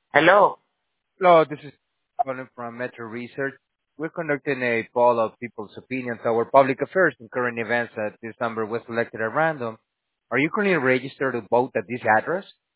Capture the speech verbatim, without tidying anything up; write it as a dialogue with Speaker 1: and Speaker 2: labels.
Speaker 1: Hello.
Speaker 2: Hello, this is calling from Metro Research. We're conducting a poll of people's opinions over public affairs and current events. That this number was selected at random. Are you currently registered to vote at this address?